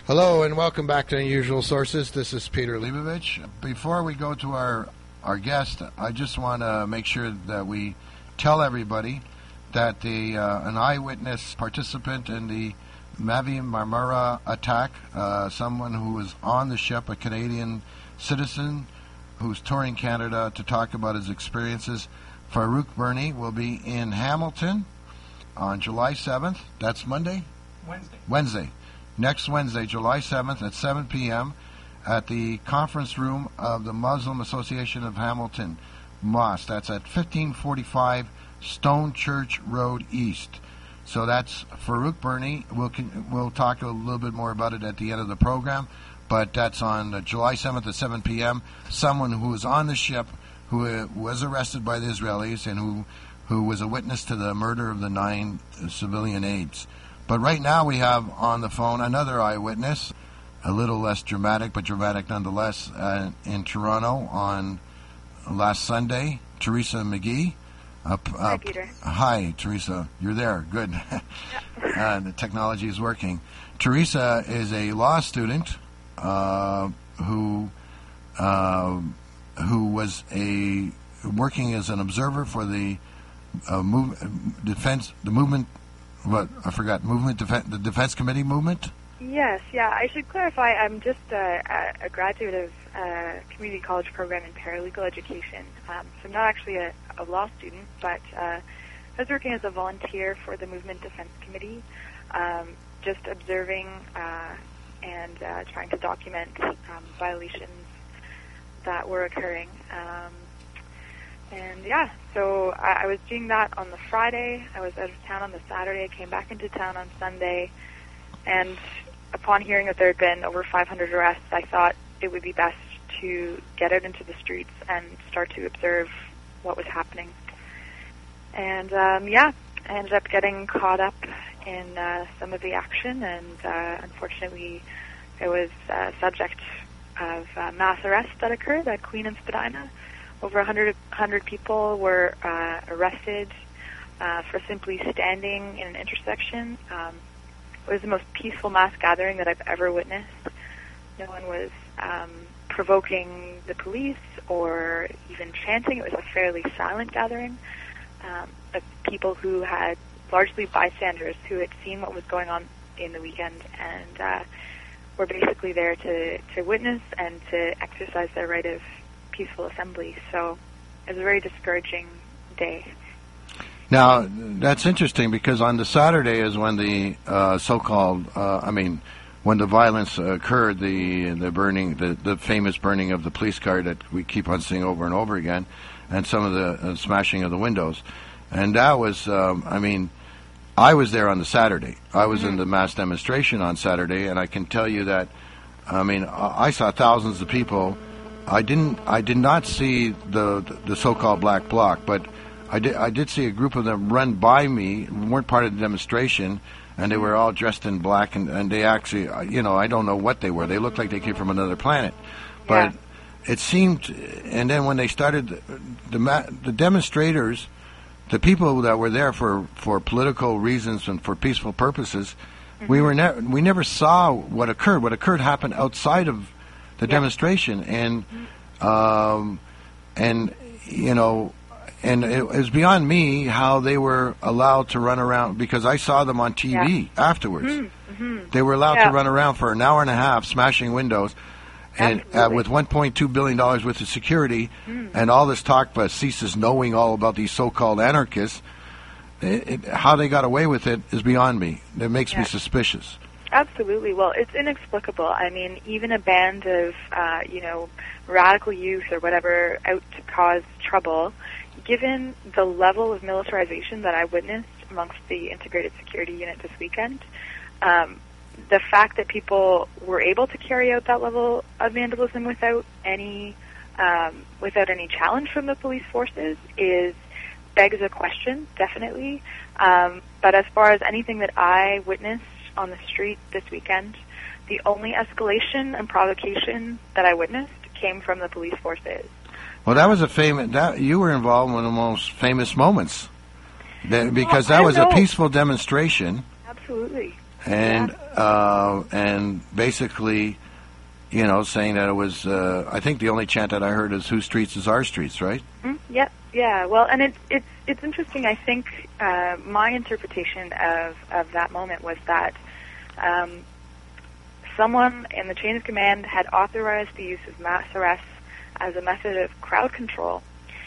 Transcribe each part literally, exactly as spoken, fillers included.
Hello and welcome back to Unusual Sources. This is Peter Leibovich. Before we go to our, our guest, I just want to make sure that we tell everybody that the uh, an eyewitness participant in the Mavi Marmara attack, uh, someone who was on the ship, a Canadian citizen who's touring Canada to talk about his experiences, Farouk Berni, will be in Hamilton on July seventh. That's Monday? Wednesday. Wednesday. Next Wednesday, July seventh at seven p.m. at the conference room of the Muslim Association of Hamilton, M O S. That's at fifteen forty-five Stone Church Road East. So that's Farouk Berni. We'll, we'll talk a little bit more about it at the end of the program, but that's on uh, July seventh at seven p.m. Someone who was on the ship, who uh, was arrested by the Israelis, and who, who was a witness to the murder of the nine uh, civilian aides. But right now we have on the phone another eyewitness, a little less dramatic, but dramatic nonetheless, uh, in Toronto on last Sunday, Teresa McGee. Uh, uh, hi, Peter. Hi, Teresa. You're there. Good. uh, the technology is working. Teresa is a law student uh, who uh, who was a working as an observer for the uh, move, defense, the movement. What I forgot, movement, defen- the Defense Committee movement. Yes, yeah. I should clarify. I'm just a, a graduate of a community college program in paralegal education. Um, so I'm not actually a, a law student, but uh, I was working as a volunteer for the Movement Defense Committee, um, just observing uh, and uh, trying to document um, violations that were occurring. Um, And yeah, so I, I was doing that on the Friday. I was out of town on the Saturday. I came back into town on Sunday. And upon hearing that there had been over five hundred arrests, I thought it would be best to get out into the streets and start to observe what was happening. And um, yeah, I ended up getting caught up in uh, some of the action. And uh, unfortunately, I was uh, subject of uh, mass arrests that occurred at Queen and Spadina. Over one hundred, one hundred people were uh, arrested uh, for simply standing in an intersection. Um, it was the most peaceful mass gathering that I've ever witnessed. No one was um, provoking the police or even chanting. It was a fairly silent gathering um, of people who had, largely bystanders, who had seen what was going on in the weekend and uh, were basically there to, to witness and to exercise their right of peaceful assembly. So it was a very discouraging day. Now, that's interesting because on the Saturday is when the uh, so-called, uh, I mean, when the violence occurred, the the burning, the, the famous burning of the police car that we keep on seeing over and over again, and some of the uh, smashing of the windows. And that was, um, I mean, I was there on the Saturday. I was mm-hmm. in the mass demonstration on Saturday, and I can tell you that, I mean, I saw thousands of people. I didn't. I did not see the the so-called black bloc, but I did. I did see a group of them run by me. Weren't part of the demonstration, and they were all dressed in black. And, and they actually, you know, I don't know what they were. They looked like they came from another planet. But yeah. It seemed. And then when they started, the the, the demonstrators, the people that were there for, for political reasons and for peaceful purposes, mm-hmm. we were ne- we never saw what occurred. What occurred happened outside of the yeah. demonstration, and um, and you know, and it, it was beyond me how they were allowed to run around, because I saw them on T V yeah. afterwards. Mm-hmm. Mm-hmm. They were allowed yeah. to run around for an hour and a half, smashing windows, and uh, with one point two billion dollars worth of security, mm. and all this talk about CISA's knowing all about these so-called anarchists. It, it, how they got away with it is beyond me. It makes yeah. me suspicious. Absolutely. Well, it's inexplicable. I mean, even a band of, uh, you know, radical youth or whatever out to cause trouble, given the level of militarization that I witnessed amongst the integrated security unit this weekend, um, the fact that people were able to carry out that level of vandalism without any, um, without any challenge from the police forces is begs a question, definitely. Um, but as far as anything that I witnessed on the street this weekend, the only escalation and provocation that I witnessed came from the police forces. Well, that was a famous. That you were involved in one of the most famous moments, that, because well, that was know. a peaceful demonstration. Absolutely. And yeah. uh, and basically, you know, saying that it was. Uh, I think the only chant that I heard is "Whose streets is our streets," right? Mm-hmm. Yep. Yeah. Well, and it's it's it's interesting. I think uh, my interpretation of of that moment was that um, someone in the chain of command had authorized the use of mass arrests as a method of crowd control.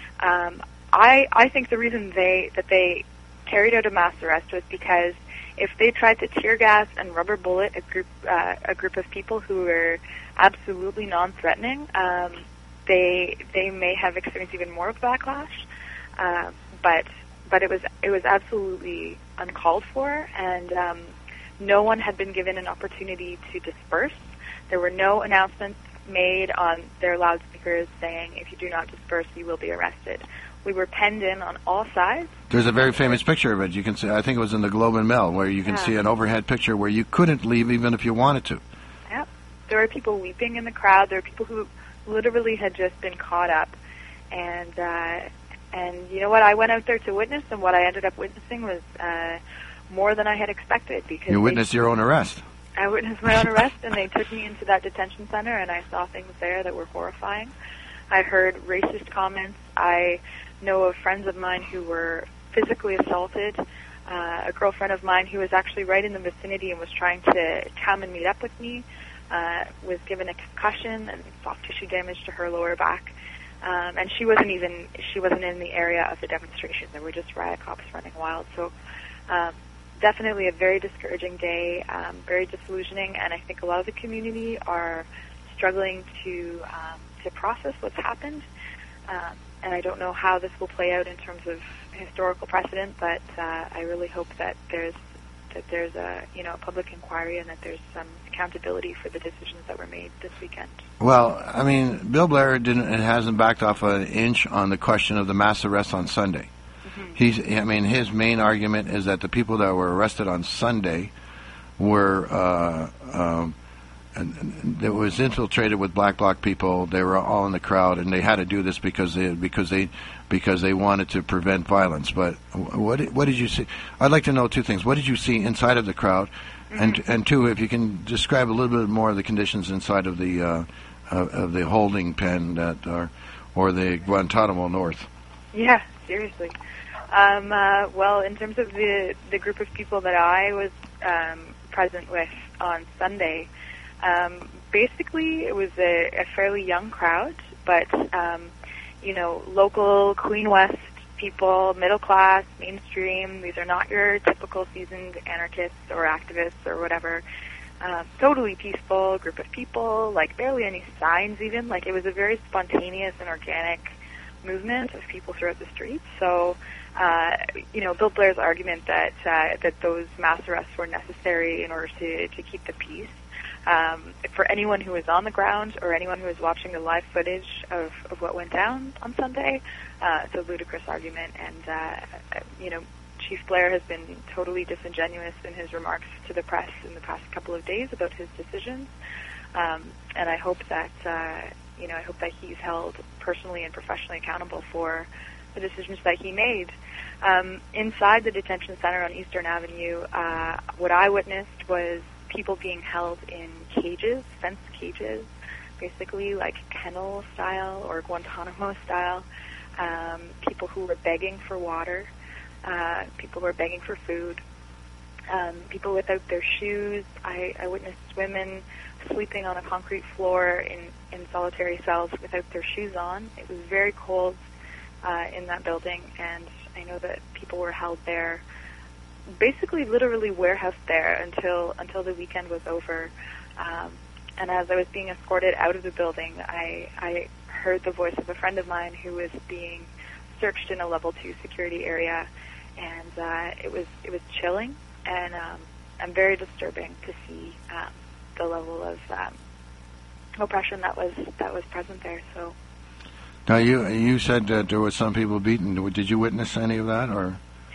Um, I I think the reason they that they carried out a mass arrest was because if they tried to tear gas and rubber bullet a group uh, a group of people who were absolutely non-threatening, um, they they may have experienced even more of backlash. Uh, but but it was it was absolutely uncalled for, and um, no one had been given an opportunity to disperse. There were no announcements made on their loudspeakers saying, "If you do not disperse, you will be arrested." We were penned in on all sides. There's a very famous picture of it. You can see. I think it was in the Globe and Mail, where you can yeah. see an overhead picture where you couldn't leave even if you wanted to. Yep. There were people weeping in the crowd. There were people who literally had just been caught up, and uh, and you know what? I went out there to witness, and what I ended up witnessing was uh, more than I had expected. Because you witnessed your own arrest. I witnessed my own arrest, and they took me into that detention center, and I saw things there that were horrifying. I heard racist comments. I know of friends of mine who were physically assaulted. Uh, a girlfriend of mine who was actually right in the vicinity and was trying to come and meet up with me uh, was given a concussion and soft tissue damage to her lower back. Um, and she wasn't even, she wasn't in the area of the demonstration. There were just riot cops running wild. So um, definitely a very discouraging day, um, very disillusioning, and I think a lot of the community are struggling to um, to process what's happened. Um, and I don't know how this will play out in terms of historical precedent, but uh, I really hope that there's that there's a you know a public inquiry and that there's some accountability for the decisions that were made this weekend. Well, I mean, Bill Blair didn't and hasn't backed off an inch on the question of the mass arrests on Sunday. Mm-hmm. He's, I mean, his main argument is that the people that were arrested on Sunday were. Uh, um, And it was infiltrated with black bloc people. They were all in the crowd, and they had to do this because they because they because they wanted to prevent violence. But what what did you see? I'd like to know two things. What did you see inside of the crowd, mm-hmm. and and two, if you can describe a little bit more of the conditions inside of the uh, of, of the holding pen that are or the Guantanamo North. Yeah, seriously. Um, uh, well, in terms of the the group of people that I was um, present with on Sunday. Um, basically, it was a, a fairly young crowd, but, um, you know, local Queen West people, middle class, mainstream. These are not your typical seasoned anarchists or activists or whatever. Um, totally peaceful group of people, like barely any signs even. Like it was a very spontaneous and organic movement of people throughout the streets. So, uh, you know, Bill Blair's argument that uh, that those mass arrests were necessary in order to, to keep the peace. Um, for anyone who was on the ground or anyone who was watching the live footage of, of what went down on Sunday, uh, it's a ludicrous argument. And, uh, you know, Chief Blair has been totally disingenuous in his remarks to the press in the past couple of days about his decisions. Um, and I hope that, uh, you know, I hope that he's held personally and professionally accountable for the decisions that he made. Um, inside the detention center on Eastern Avenue, uh, what I witnessed was people being held in cages, fenced cages, basically like kennel style or Guantanamo style. Um, people who were begging for water, uh, people who were begging for food, um, people without their shoes. I, I witnessed women sleeping on a concrete floor in, in solitary cells without their shoes on. It was very cold uh, in that building, and I know that people were held there basically literally warehoused there until until the weekend was over. Um, and as I was being escorted out of the building, I, I heard the voice of a friend of mine who was being searched in a level two security area, and uh, it was it was chilling and um, and very disturbing to see um, the level of um, oppression that was that was present there. So now you you said that there were some people beaten. Did you witness any of that, or?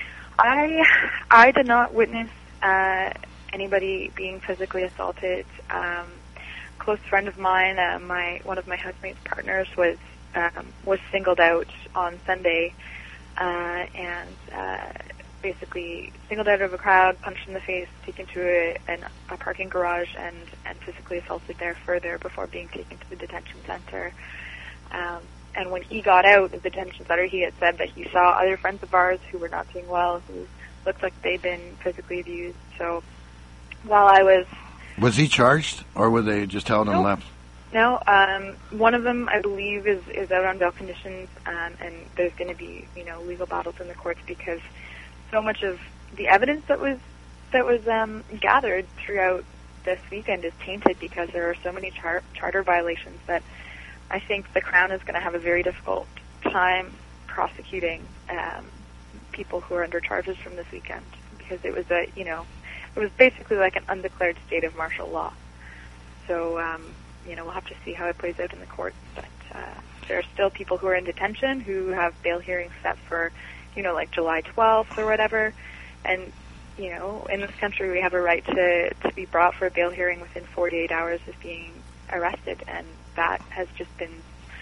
I I did not witness uh, anybody being physically assaulted. Um, a close friend of mine, uh, my one of my housemate's partners, was um, was singled out on Sunday, uh, and uh, basically singled out of a crowd, punched in the face, taken to a, an, a parking garage, and, and physically assaulted there further before being taken to the detention center. Um, and when he got out of the detention center, he had said that he saw other friends of ours who were not doing well, who looked like they'd been physically abused. So while I was... Was he charged, or were they just held nope. and left? No, um, one of them, I believe, is, is out on bail conditions, um, and there's going to be, you know, legal battles in the courts because so much of the evidence that was that was um, gathered throughout this weekend is tainted because there are so many char- charter violations that I think the Crown is going to have a very difficult time prosecuting um, people who are under charges from this weekend because it was a, you know, it was basically like an undeclared state of martial law. So, um, you know, we'll have to see how it plays out in the courts. But uh, there are still people who are in detention who have bail hearings set for, you know, like July twelfth or whatever. And, you know, in this country we have a right to, to be brought for a bail hearing within forty-eight hours of being arrested. And that has just been,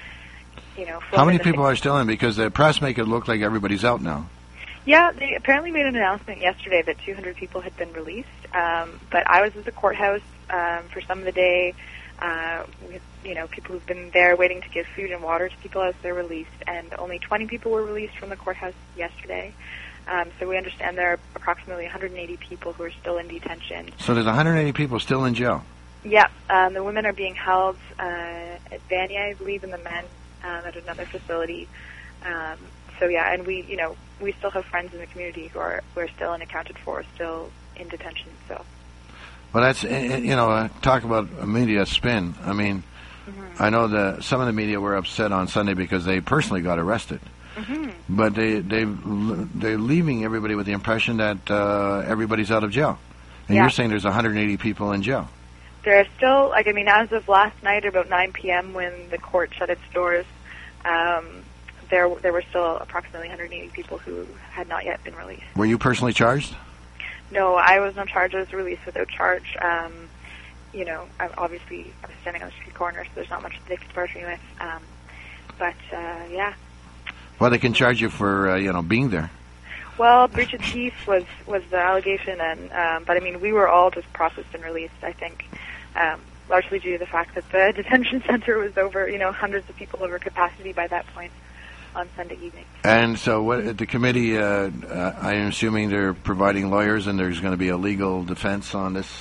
you know... How many people are still in? Because the press make it look like everybody's out now. Yeah, they apparently made an announcement yesterday that two hundred people had been released. Um, but I was at the courthouse um, for some of the day. Uh, with, you know, people who've been there waiting to give food and water to people as they're released, and only twenty people were released from the courthouse yesterday. Um, so we understand there are approximately one hundred eighty people who are still in detention. So there's one hundred eighty people still in jail? Yeah. Um, the women are being held uh, at Vanier, I believe, and the men um, at another facility. Um, so, yeah, and we, you know, we still have friends in the community who are, who are still unaccounted for, still in detention, so... Well, that's, you know, talk about media spin. I mean, mm-hmm. I know that some of the media were upset on Sunday because they personally got arrested. Mm-hmm. But they, they, they're leaving everybody with the impression that uh, everybody's out of jail. And yeah. You're saying there's one hundred eighty people in jail. There are still, like, I mean, as of last night, about nine p.m. when the court shut its doors, um, there there were still approximately one hundred eighty people who had not yet been released. Were you personally charged? No, I was no charge. I was released without charge. Um, you know, I, obviously, I was standing on the street corner, so there's not much that they could charge me with. Um, but, uh, yeah. Well, they can charge you for, uh, you know, being there. Well, breach of peace was, was the allegation, and um, but, I mean, we were all just processed and released, I think, um, largely due to the fact that the detention center was over, you know, hundreds of people over capacity by that point on Sunday evening. And so what the committee, uh, uh, I'm assuming they're providing lawyers and there's going to be a legal defense on this?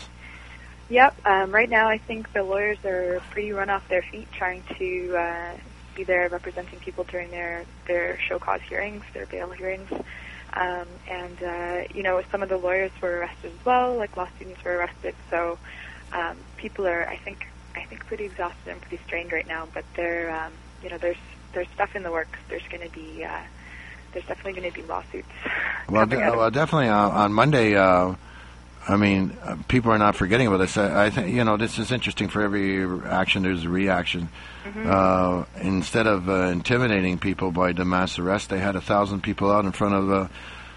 Yep. Um, right now I think the lawyers are pretty run off their feet trying to uh, be there representing people during their, their show cause hearings, their bail hearings. Um, and, uh, you know, some of the lawyers were arrested as well, like law students were arrested. So um, people are, I think, I think pretty exhausted and pretty strained right now, but they're, um, you know, there's There's stuff in the works. There's going to be, uh, there's definitely going to be lawsuits. Well, de- well definitely uh, on Monday. Uh, I mean, uh, people are not forgetting about this. I, I think you know this is interesting. For every action, there's a reaction. Mm-hmm. Uh, instead of uh, intimidating people by the mass arrest, they had a thousand people out in front of the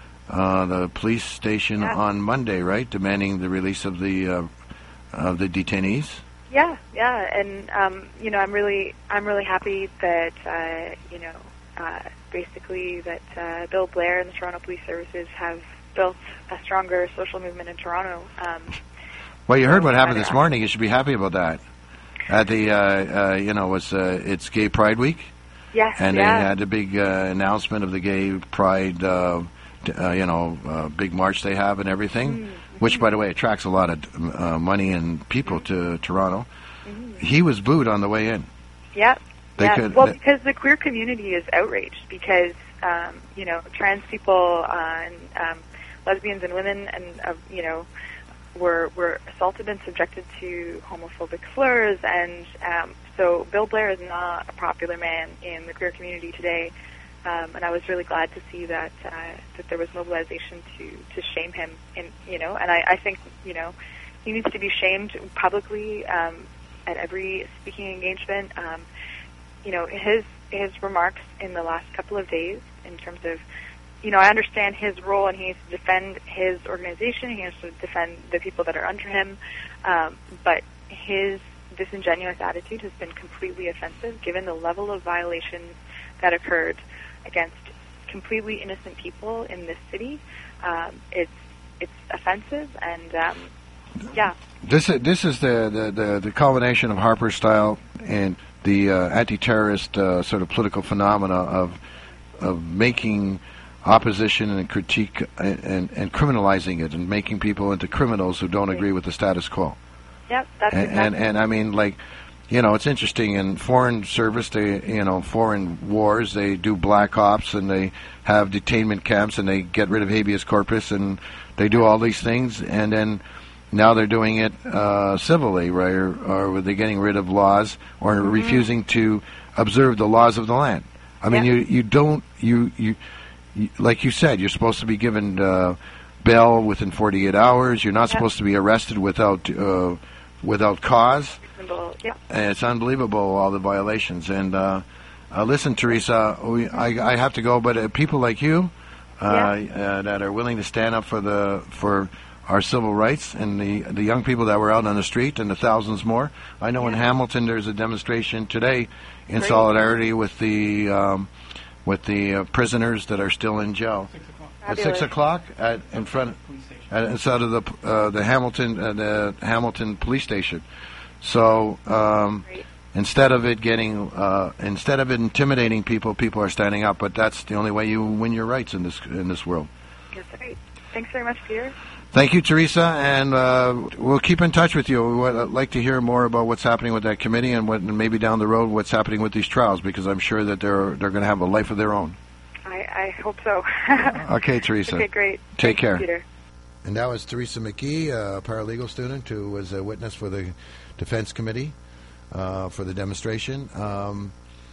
uh, the police station yeah. on Monday, right, demanding the release of the uh, of the detainees. Yeah, yeah, and um, you know, I'm really, I'm really happy that uh, you know, uh, basically that uh, Bill Blair and the Toronto Police Services have built a stronger social movement in Toronto. Um, well, you heard what happened this morning. You should be happy about that. At the, uh, uh, you know, it's uh, it's Gay Pride Week. Yes, and yeah. they had a big uh, announcement of the Gay Pride, uh, uh, you know, uh, big march they have and everything. Mm. Which, by the way, attracts a lot of uh, money and people to Toronto. Mm-hmm. He was booed on the way in. Yep. They yeah. could, well, they, because the queer community is outraged because, um, you know, trans people uh, and um, lesbians and women and, uh, you know, were were assaulted and subjected to homophobic slurs. And um, so Bill Blair is not a popular man in the queer community today. Um, and I was really glad to see that uh, that there was mobilization to, to shame him, in, you know. And I, I think, you know, he needs to be shamed publicly um, at every speaking engagement. Um, you know, his his remarks in the last couple of days, in terms of, you know, I understand his role and he needs to defend his organization. He has to defend the people that are under him. Um, but his disingenuous attitude has been completely offensive, given the level of violations that occurred against completely innocent people in this city, um, it's it's offensive, and um, yeah. This is this is the the, the, the culmination of Harper style and the uh, anti-terrorist uh, sort of political phenomena of of making opposition and critique and, and, and criminalizing it and making people into criminals who don't agree with the status quo. Yep, that's and, exactly. and and I mean, like, you know, it's interesting in foreign service, they, you know, foreign wars, they do black ops and they have detainment camps and they get rid of habeas corpus and they do all these things, and then now they're doing it uh, civilly, right? Or, or they're getting rid of laws or mm-hmm. refusing to observe the laws of the land. I mean, yep. you you don't you you. Like you said, you're supposed to be given uh, bail within forty-eight hours. You're not yep. supposed to be arrested without uh, without cause. Yep. And it's unbelievable, all the violations. And uh, uh, listen, Teresa, we, I, I have to go, but uh, people like you uh, yep. uh, that are willing to stand up for the for our civil rights, and the the young people that were out on the street, and the thousands more. I know yep. in Hamilton there's a demonstration today in Great. solidarity with the. Um, with the uh, prisoners that are still in jail. Six at six o'clock at in front at inside of the uh, the Hamilton uh, the Hamilton police station. So um, instead of it getting uh, instead of it intimidating people, people are standing up. But that's the only way you win your rights in this in this world. That's right. Thanks very much, Peter. Thank you, Teresa, and uh, we'll keep in touch with you. We would like to hear more about what's happening with that committee and what, and maybe down the road what's happening with these trials, because I'm sure that they're they're going to have a life of their own. I, I hope so. Okay, Teresa. Okay, great. Take Thanks, care. Peter. And that was Teresa McGee, a paralegal student who was a witness for the Defense Committee uh, for the demonstration. Um,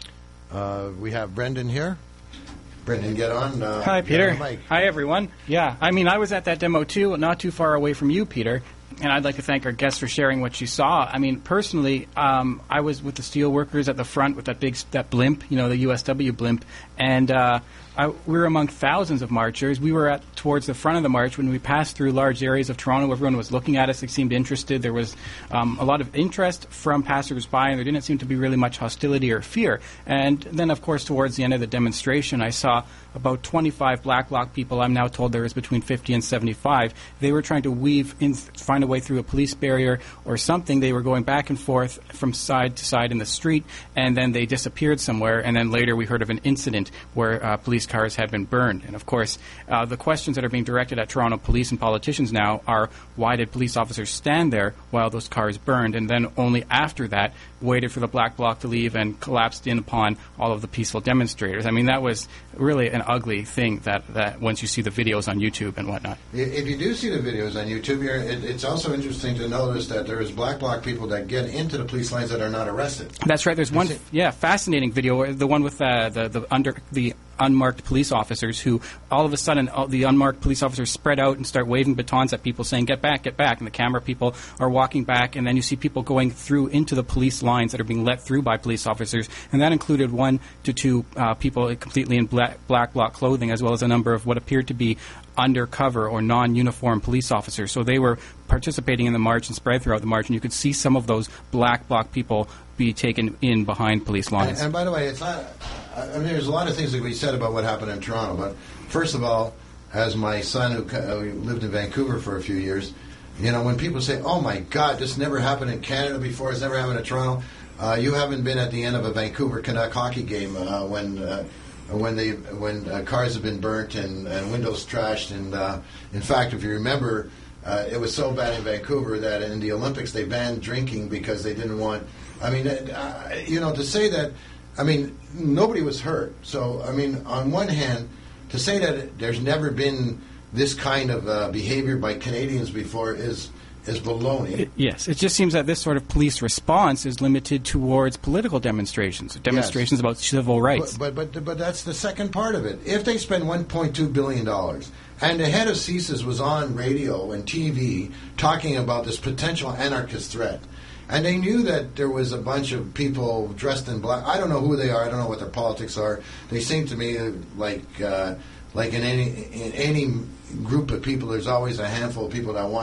uh, we have Brendan here. Brendan, get on. Uh, Hi, Peter. On Hi, everyone. Yeah, I mean, I was at that demo, too, not too far away from you, Peter, and I'd like to thank our guests for sharing what you saw. I mean, personally, um, I was with the steel workers at the front with that big that blimp, you know, the U S W blimp, and uh, I, we were among thousands of marchers. We were at towards the front of the march. When we passed through large areas of Toronto, everyone was looking at us. They seemed interested. There was um, a lot of interest from passers-by, and there didn't seem to be really much hostility or fear. And then, of course, towards the end of the demonstration, I saw about twenty-five Black Bloc people. I'm now told there was between fifty and seventy-five. They were trying to weave in, find a way through a police barrier or something. They were going back and forth from side to side in the street, and then they disappeared somewhere. And then later we heard of an incident where uh, police cars had been burned. And, of course, uh, the questions that are being directed at Toronto police and politicians now are, why did police officers stand there while those cars burned, and then only after that waited for the Black Bloc to leave and collapsed in upon all of the peaceful demonstrators? I mean, that was really an ugly thing that, that once you see the videos on YouTube and whatnot. If you do see the videos on YouTube, you're, it, it's also interesting to notice that there is Black Bloc people that get into the police lines that are not arrested. That's right. There's one, yeah, fascinating video, the one with uh, the the under the unmarked police officers who all of a sudden all the unmarked police officers spread out and start waving batons at people saying, get back, get back. And the camera people are walking back, and then you see people going through into the police lines that are being let through by police officers. And that included one to two uh, people completely in black, black bloc clothing, as well as a number of what appeared to be undercover or non-uniform police officers. So they were participating in the march and spread throughout the march, and you could see some of those Black Bloc people be taken in behind police lines. And, and by the way, it's not. I mean, there's a lot of things that we said about what happened in Toronto, but first of all, as my son who uh, lived in Vancouver for a few years, you know, when people say, "Oh my God, this never happened in Canada before. It's never happened in Toronto," uh, you haven't been at the end of a Vancouver Canuck hockey game uh, when. Uh, When they when uh, cars have been burnt and, and windows trashed, and uh, in fact, if you remember, uh, it was so bad in Vancouver that in the Olympics they banned drinking because they didn't want. I mean, uh, you know, to say that, I mean, nobody was hurt. So, I mean, on one hand, to say that there's never been this kind of uh, behavior by Canadians before is. is baloney. It, yes. It just seems that this sort of police response is limited towards political demonstrations, demonstrations yes. about civil rights. But, but but but that's the second part of it. If they spend one point two billion dollars, and the head of C S I S was on radio and T V talking about this potential anarchist threat, and they knew that there was a bunch of people dressed in black. I don't know who they are. I don't know what their politics are. They seem to me like uh, like in any in any group of people, there's always a handful of people that want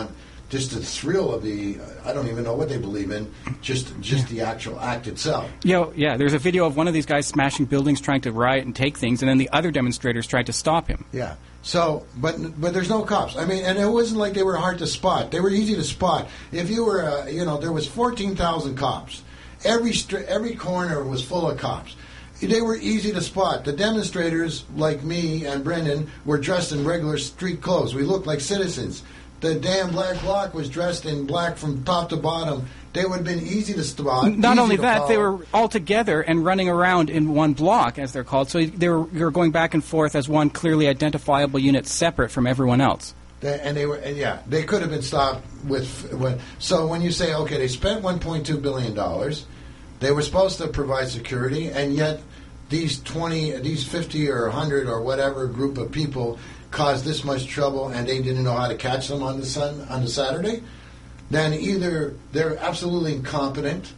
just the thrill of the, I don't even know what they believe in, just just the actual act itself. Yeah, yeah. There's a video of one of these guys smashing buildings, trying to riot and take things, and then the other demonstrators tried to stop him. Yeah. So, but but there's no cops. I mean, and it wasn't like they were hard to spot. They were easy to spot. If you were, uh, you know, there was fourteen thousand cops. Every str- every corner was full of cops. They were easy to spot. The demonstrators, like me and Brendan, were dressed in regular street clothes. We looked like citizens. The damn black bloc was dressed in black from top to bottom. They would have been easy to spot. Not only that, follow. they were all together and running around in one block, as they're called. So they were, they were going back and forth as one clearly identifiable unit, separate from everyone else. They, and they were, and yeah, they could have been stopped with. When, so when you say, okay, they spent one point two billion dollars, they were supposed to provide security, and yet these twenty, these fifty or one hundred or whatever group of people caused this much trouble, and they didn't know how to catch them on the sun on the Saturday. Then either they're absolutely incompetent.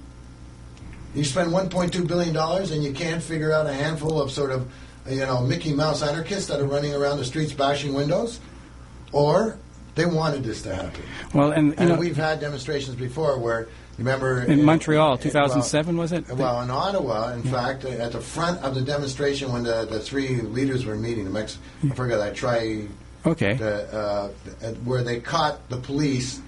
You spend one point two billion dollars and you can't figure out a handful of sort of, you know, Mickey Mouse anarchists that are running around the streets bashing windows, or they wanted this to happen. Well, and, you and know, we've had demonstrations before where, remember... In uh, Montreal, two thousand seven, well, was it? Well, in Ottawa, in yeah. fact, at the front of the demonstration when the, the three leaders were meeting, the Mex- I forgot, I try... Okay. The, uh, where they caught the police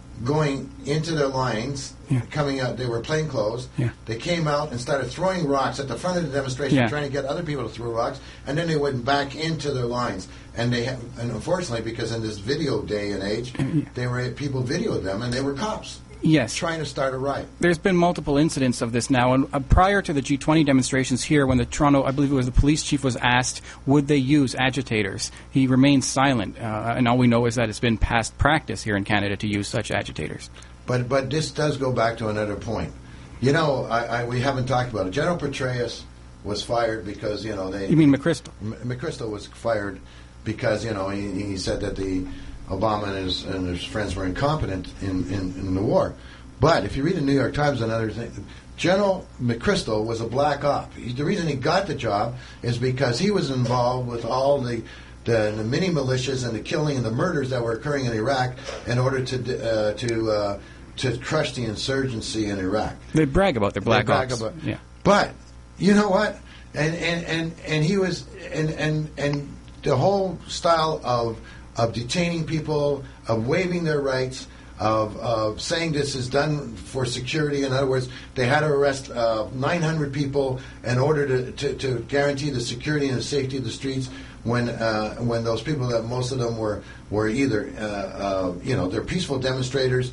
going into their lines, yeah. coming out, they were plainclothes. Yeah. They came out and started throwing rocks at the front of the demonstration, yeah. trying to get other people to throw rocks, and then they went back into their lines. And they, ha- and unfortunately, because in this video day and age, yeah. they were people videoed them, and they were cops. Yes. Trying to start a riot. There's been multiple incidents of this now. And uh, prior to the G twenty demonstrations here, when the Toronto, I believe it was the police chief, was asked, would they use agitators? He remained silent. Uh, and all we know is that it's been past practice here in Canada to use such agitators. But but this does go back to another point. You know, I, I, we haven't talked about it. General Petraeus was fired because, you know, they... You mean McChrystal? M- McChrystal was fired because, you know, he, he said that the... Obama and his, and his friends were incompetent in, in, in the war. But if you read the New York Times and other things, General McChrystal was a black op. He, the reason he got the job is because he was involved with all the, the, the mini militias and the killing and the murders that were occurring in Iraq in order to uh, to uh, to crush the insurgency in Iraq. They brag about their black they brag ops. About, yeah. But you know what? And and, and, and he was and, and and the whole style of of detaining people, of waiving their rights, of, of saying this is done for security. In other words, they had to arrest uh, nine hundred people in order to, to, to guarantee the security and the safety of the streets when uh, when those people, that most of them were, were either, uh, uh, you know, they're peaceful demonstrators.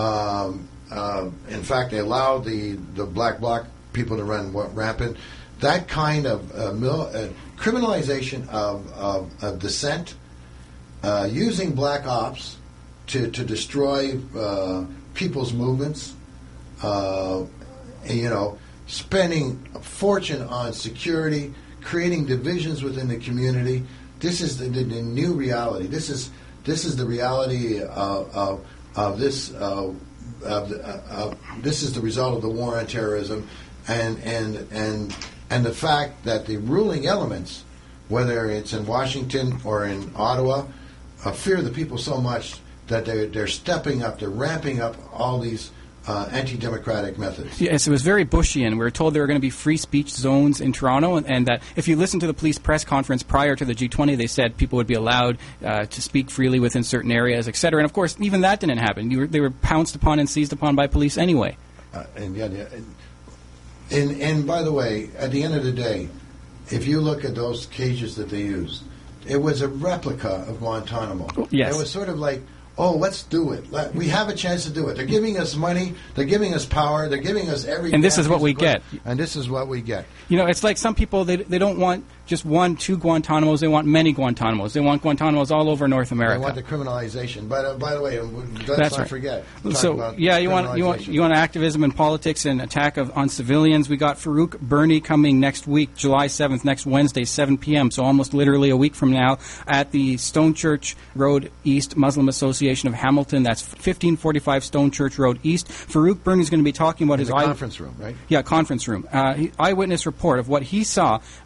Um, uh, in fact, they allowed the, the black bloc people to run rampant. That kind of uh, mil- uh, criminalization of, of, of dissent, Uh, using black ops to, to destroy uh, people's movements, uh, and, you know, spending a fortune on security, creating divisions within the community. This is the, the, the new reality. This is this is the reality of of, of this. Uh, of, the, uh, of this is the result of the war on terrorism, and and and and the fact that the ruling elements, whether it's in Washington or in Ottawa, Uh, fear the people so much that they're, they're stepping up, they're ramping up all these uh, anti-democratic methods. Yes, it was very Bushian. We were told there were going to be free speech zones in Toronto, and, and that if you listen to the police press conference prior to the G twenty, they said people would be allowed uh, to speak freely within certain areas, et cetera. And, of course, even that didn't happen. You were, they were pounced upon and seized upon by police anyway. Uh, and, yeah, yeah, and, and, by the way, at the end of the day, if you look at those cages that they used, it was a replica of Guantanamo. Yes. It was sort of like, oh, let's do it. Let, we have a chance to do it. They're giving us money. They're giving us power. They're giving us everything. And this is what we get. And this is what we get. You know, it's like some people, they they don't want just one, two Guantanamos. They want many Guantanamos. They want Guantanamos all over North America. They want the criminalization. But uh, by the way, let's That's not right. forget. So yeah, you want you want you want activism and politics and attack of on civilians. We got Farouk Bernie coming next week, July seventh, next Wednesday, seven p.m. So almost literally a week from now at the Stone Church Road East Muslim Association of Hamilton. That's fifteen forty-five Stone Church Road East. Farouk Bernie is going to be talking about In his the eye- conference room, right? Yeah, conference room. Uh, he, eyewitness report of what he saw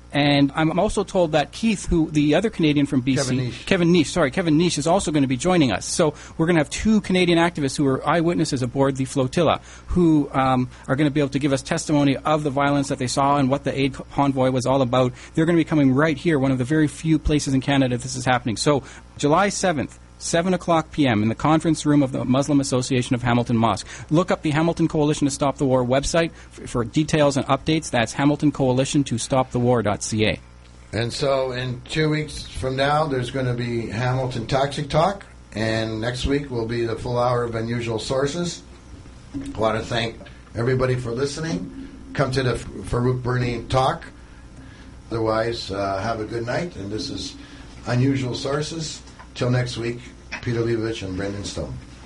And I'm also told that Keith, who the other Canadian from B C, Kevin Nish. Kevin Nish, sorry, Kevin Nish is also going to be joining us. So we're going to have two Canadian activists who are eyewitnesses aboard the flotilla, who um, are going to be able to give us testimony of the violence that they saw and what the aid convoy was all about. They're going to be coming right here, one of the very few places in Canada this is happening. So July seventh. seven o'clock p.m. in the conference room of the Muslim Association of Hamilton Mosque. Look up the Hamilton Coalition to Stop the War website for, for details and updates. That's hamilton coalition to stop the war dot c a. And so in two weeks from now, there's going to be Hamilton Taxi Talk, and next week will be the full hour of Unusual Sources. I want to thank everybody for listening. Come to the Farouk Bernie Talk. Otherwise, uh, have a good night, and this is Unusual Sources. Till next week, Peter Leibovich and Brendan Stone.